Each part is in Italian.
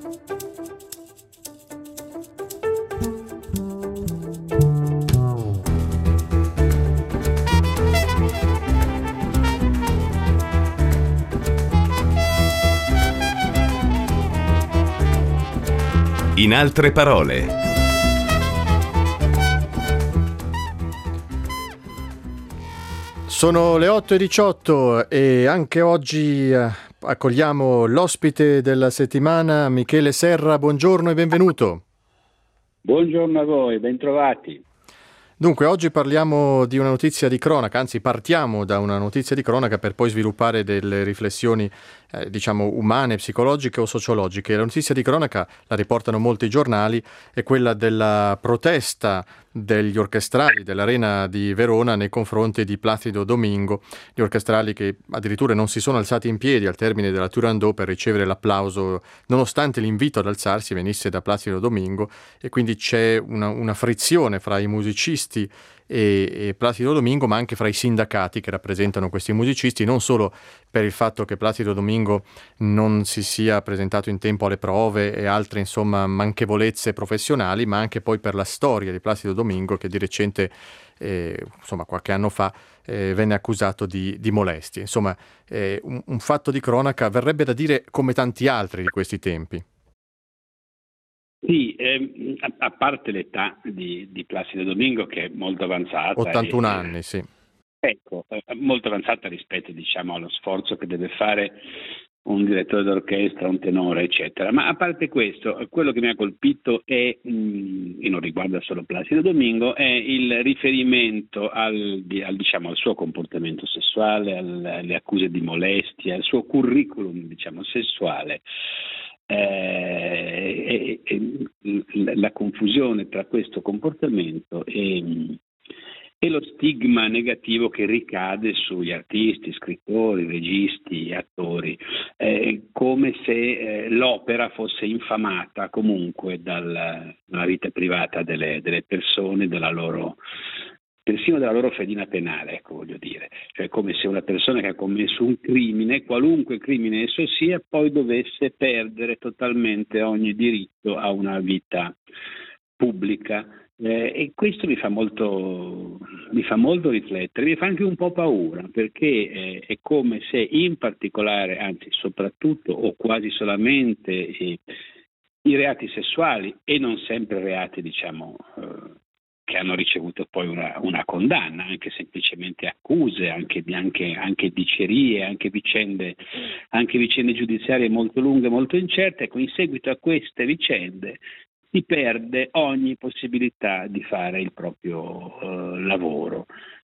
In altre parole. Sono le 8:18 e anche oggi accogliamo l'ospite della settimana, Michele Serra. Buongiorno e benvenuto. Buongiorno a voi, bentrovati. Dunque, oggi parliamo di una notizia di cronaca, anzi partiamo da una notizia di cronaca per poi sviluppare delle riflessioni umane, psicologiche o sociologiche. La notizia di cronaca, la riportano molti giornali, è quella della protesta degli orchestrali dell'Arena di Verona nei confronti di Placido Domingo, gli orchestrali che addirittura non si sono alzati in piedi al termine della Turandot per ricevere l'applauso, nonostante l'invito ad alzarsi venisse da Placido Domingo, e quindi c'è una frizione fra i musicisti e Placido Domingo, ma anche fra i sindacati che rappresentano questi musicisti, non solo per il fatto che Placido Domingo non si sia presentato in tempo alle prove e altre manchevolezze professionali, ma anche poi per la storia di Placido Domingo, che di recente, qualche anno fa, venne accusato di molestie. Insomma, un fatto di cronaca, verrebbe da dire, come tanti altri di questi tempi. Sì, a parte l'età di Placido Domingo, che è molto avanzata. 81 anni, sì. Ecco, molto avanzata rispetto, allo sforzo che deve fare un direttore d'orchestra, un tenore, eccetera. Ma a parte questo, quello che mi ha colpito è, e non riguarda solo Placido Domingo, è il riferimento al suo comportamento sessuale, alle accuse di molestia, al suo curriculum, sessuale. La confusione tra questo comportamento e lo stigma negativo che ricade sugli artisti, scrittori, registi, attori, come se l'opera fosse infamata comunque dalla vita privata delle persone, persino della loro fedina penale, ecco, voglio dire. Cioè, come se una persona che ha commesso un crimine, qualunque crimine esso sia, poi dovesse perdere totalmente ogni diritto a una vita pubblica. E questo mi fa molto riflettere, mi fa anche un po' paura, perché è come se in particolare, anzi soprattutto o quasi solamente i reati sessuali, e non sempre reati che hanno ricevuto poi una condanna, anche semplicemente accuse, anche dicerie, anche vicende giudiziarie molto lunghe, molto incerte. Ecco, in seguito a queste vicende si perde ogni possibilità di fare il proprio lavoro.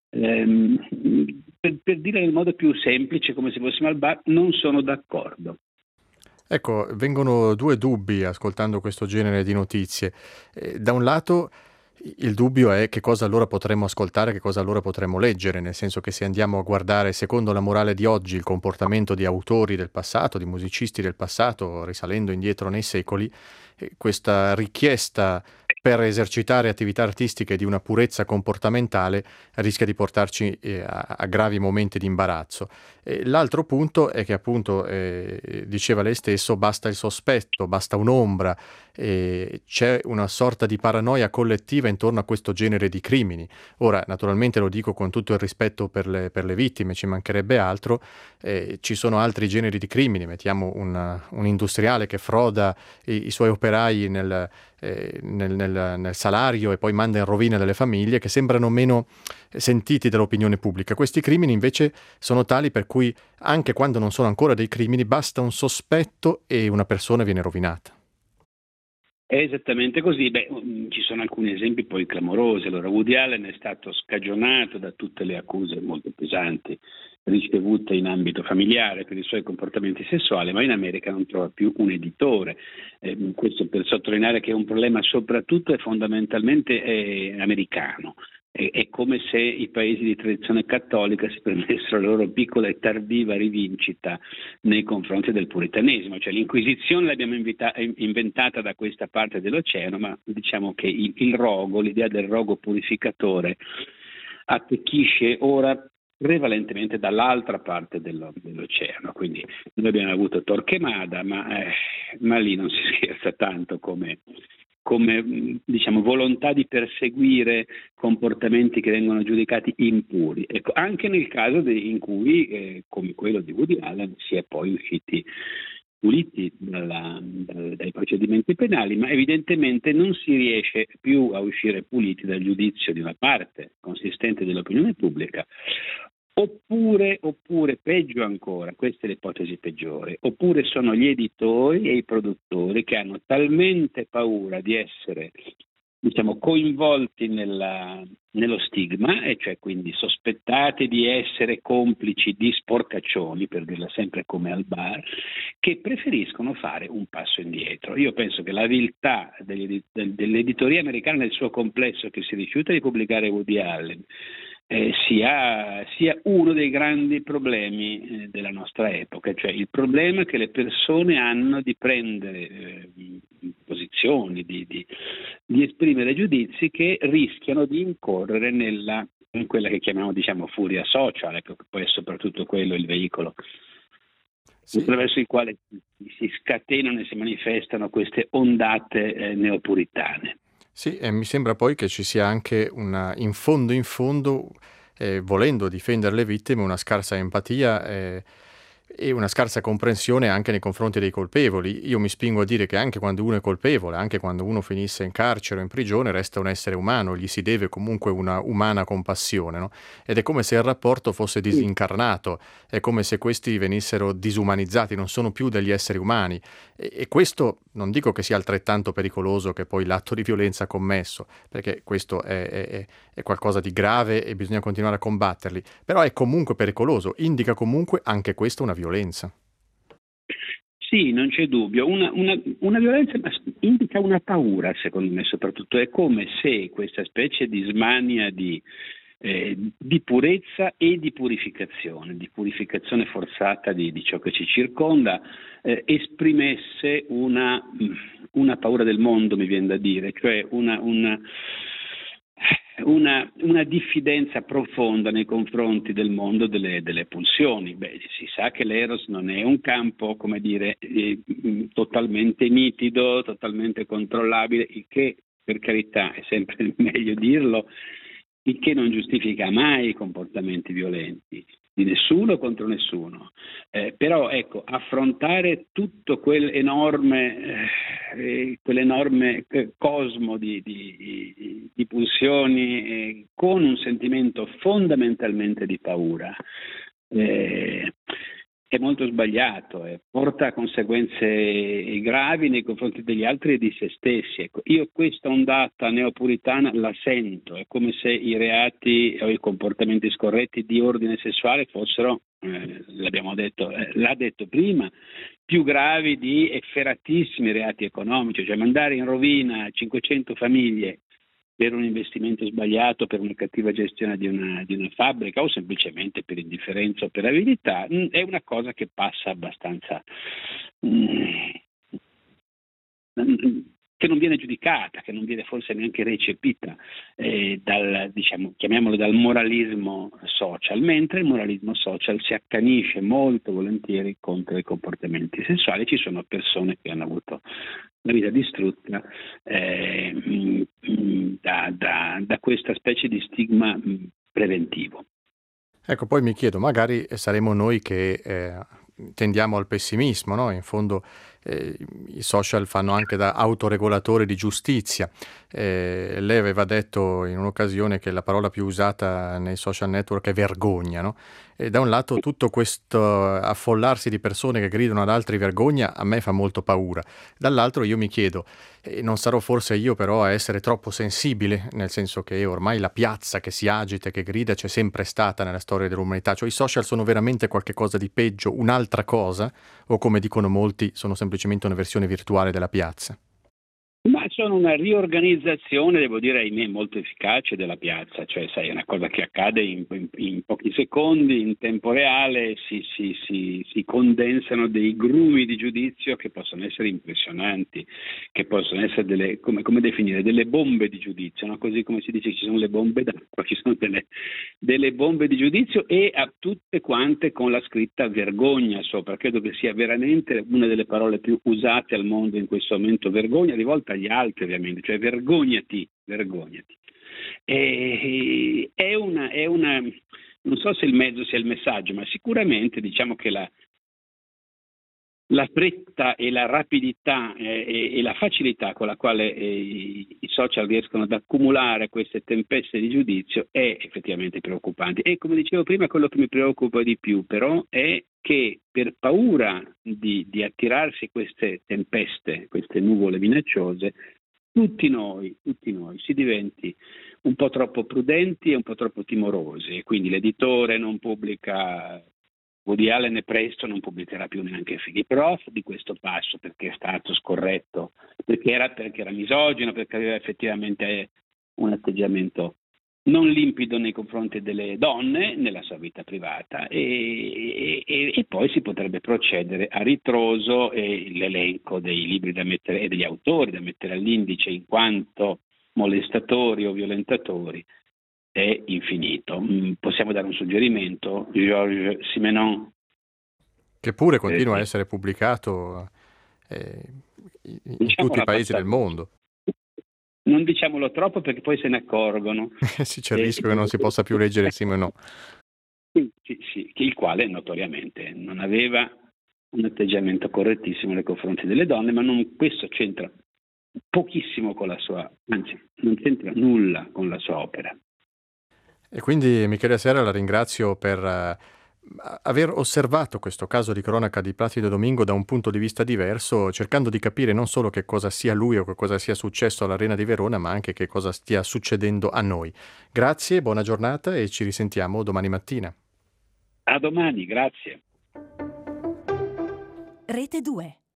Per dire in modo più semplice, come se fossimo al bar, non sono d'accordo. Ecco, vengono due dubbi ascoltando questo genere di notizie. Da un lato, il dubbio è che cosa allora potremmo ascoltare, che cosa allora potremmo leggere, nel senso che se andiamo a guardare secondo la morale di oggi il comportamento di autori del passato, di musicisti del passato, risalendo indietro nei secoli, questa richiesta per esercitare attività artistiche di una purezza comportamentale rischia di portarci a gravi momenti di imbarazzo. L'altro punto è che appunto, diceva lei stesso, basta il sospetto, basta un'ombra, c'è una sorta di paranoia collettiva intorno a questo genere di crimini. Ora, naturalmente lo dico con tutto il rispetto per le vittime, ci mancherebbe altro, ci sono altri generi di crimini, mettiamo un industriale che froda i suoi operai nel salario e poi manda in rovina delle famiglie, che sembrano meno sentiti dall'opinione pubblica. Questi crimini invece sono tali per cui anche quando non sono ancora dei crimini basta un sospetto e una persona viene rovinata. È esattamente così. Ci sono alcuni esempi poi clamorosi. Allora, Woody Allen è stato scagionato da tutte le accuse molto pesanti ricevute in ambito familiare per i suoi comportamenti sessuali, ma in America non trova più un editore. Questo per sottolineare che è un problema soprattutto e fondamentalmente americano. È come se i paesi di tradizione cattolica si prendessero la loro piccola e tardiva rivincita nei confronti del puritanesimo. Cioè, l'Inquisizione l'abbiamo inventata da questa parte dell'oceano, ma diciamo che il rogo, l'idea del rogo purificatore, attecchisce ora prevalentemente dall'altra parte dell'oceano. Quindi noi abbiamo avuto Torquemada, ma lì non si scherza tanto come diciamo volontà di perseguire comportamenti che vengono giudicati impuri. Ecco, anche nel caso in cui, come quello di Woody Allen, si è poi usciti puliti dai procedimenti penali, ma evidentemente non si riesce più a uscire puliti dal giudizio di una parte consistente dell'opinione pubblica. Oppure, peggio ancora, questa è l'ipotesi peggiore, oppure sono gli editori e i produttori che hanno talmente paura di essere, diciamo, coinvolti nello stigma, e cioè quindi sospettati di essere complici di sporcaccioni, per dirla sempre come al bar, che preferiscono fare un passo indietro. Io penso che la viltà dell'editoria americana nel suo complesso, che si rifiuta di pubblicare Woody Allen, sia uno dei grandi problemi della nostra epoca, cioè il problema che le persone hanno di prendere posizioni, di esprimere giudizi che rischiano di incorrere in quella che chiamiamo, diciamo, furia social, ecco, che poi è soprattutto quello il veicolo attraverso il quale si scatenano e si manifestano queste ondate neopuritane. Sì, e mi sembra poi che ci sia anche in fondo, volendo difendere le vittime, una scarsa empatia e una scarsa comprensione anche nei confronti dei colpevoli. Io mi spingo a dire che anche quando uno è colpevole, anche quando uno finisse in carcere o in prigione, resta un essere umano, gli si deve comunque una umana compassione, no? Ed è come se il rapporto fosse disincarnato, è come se questi venissero disumanizzati, non sono più degli esseri umani. E questo non dico che sia altrettanto pericoloso che poi l'atto di violenza commesso, perché questo è qualcosa di grave e bisogna continuare a combatterli, però è comunque pericoloso, indica comunque anche questa una violenza. Sì, non c'è dubbio. Una violenza indica una paura, secondo me, soprattutto. È come se questa specie di smania di purezza e di purificazione forzata di ciò che ci circonda, esprimesse una paura del mondo, mi viene da dire, cioè una diffidenza profonda nei confronti del mondo delle pulsioni. Si sa che l'eros non è un campo, come dire, totalmente nitido, totalmente controllabile, il che, per carità, è sempre meglio dirlo, il che non giustifica mai i comportamenti violenti di nessuno contro nessuno, però ecco, affrontare tutto quell'enorme cosmo di pulsioni con un sentimento fondamentalmente di paura è molto sbagliato, porta a conseguenze gravi nei confronti degli altri e di se stessi. Ecco, io questa ondata neopuritana la sento, è come se i reati o i comportamenti scorretti di ordine sessuale fossero, l'abbiamo detto, l'ha detto prima, più gravi di efferatissimi reati economici, cioè mandare in rovina 500 famiglie per un investimento sbagliato, per una cattiva gestione di una fabbrica o semplicemente per indifferenza o per avidità, è una cosa che passa abbastanza, che non viene giudicata, che non viene forse neanche recepita chiamiamolo dal moralismo social, mentre il moralismo social si accanisce molto volentieri contro i comportamenti sessuali. Ci sono persone che hanno avuto la vita distrutta da questa specie di stigma preventivo. Ecco, poi mi chiedo, magari saremo noi che tendiamo al pessimismo, no? In fondo i social fanno anche da autoregolatore di giustizia. Lei aveva detto in un'occasione che la parola più usata nei social network è vergogna, no? E da un lato tutto questo affollarsi di persone che gridano ad altri vergogna a me fa molto paura. Dall'altro io mi chiedo, non sarò forse io però a essere troppo sensibile, nel senso che ormai la piazza che si agita e che grida c'è sempre stata nella storia dell'umanità, cioè i social sono veramente qualche cosa di peggio, un'altra cosa, o come dicono molti sono semplicemente una versione virtuale della piazza? Ma sono una riorganizzazione, devo dire, ahimè, molto efficace della piazza, cioè sai, è una cosa che accade in pochi secondi, in tempo reale, si condensano dei grumi di giudizio che possono essere impressionanti, che possono essere come definire, delle bombe di giudizio, no? Così come si dice che ci sono le bombe d'acqua, ci sono delle bombe di giudizio, e a tutte quante con la scritta vergogna sopra. Credo che sia veramente una delle parole più usate al mondo in questo momento, vergogna, rivolta agli altri ovviamente, cioè vergognati. È una, non so se il mezzo sia il messaggio, ma sicuramente diciamo che la fretta e la rapidità e la facilità con la quale i social riescono ad accumulare queste tempeste di giudizio è effettivamente preoccupante. E come dicevo prima, quello che mi preoccupa di più però è che per paura di attirarsi queste tempeste, queste nuvole minacciose, tutti noi si diventi un po' troppo prudenti e un po' troppo timorosi, e quindi l'editore non pubblica. Woody Allen presto non pubblicherà più neanche Philip Roth di questo passo, perché è stato scorretto, perché era misogino, perché aveva effettivamente un atteggiamento non limpido nei confronti delle donne nella sua vita privata, e poi si potrebbe procedere a ritroso, e l'elenco dei libri da mettere e degli autori da mettere all'indice in quanto molestatori o violentatori è infinito. Possiamo dare un suggerimento: Georges Simenon, che pure continua a essere pubblicato in tutti i paesi del mondo. Non diciamolo troppo perché poi se ne accorgono. Sì, c'è il rischio che non si possa più leggere Simenon. Sì, il quale notoriamente non aveva un atteggiamento correttissimo nei confronti delle donne, ma questo c'entra pochissimo con la sua, anzi non c'entra nulla con la sua opera. E quindi Michele Serra la ringrazio per aver osservato questo caso di cronaca di Placido Domingo da un punto di vista diverso, cercando di capire non solo che cosa sia lui o che cosa sia successo all'Arena di Verona, ma anche che cosa stia succedendo a noi. Grazie, buona giornata e ci risentiamo domani mattina. A domani, grazie. Rete 2.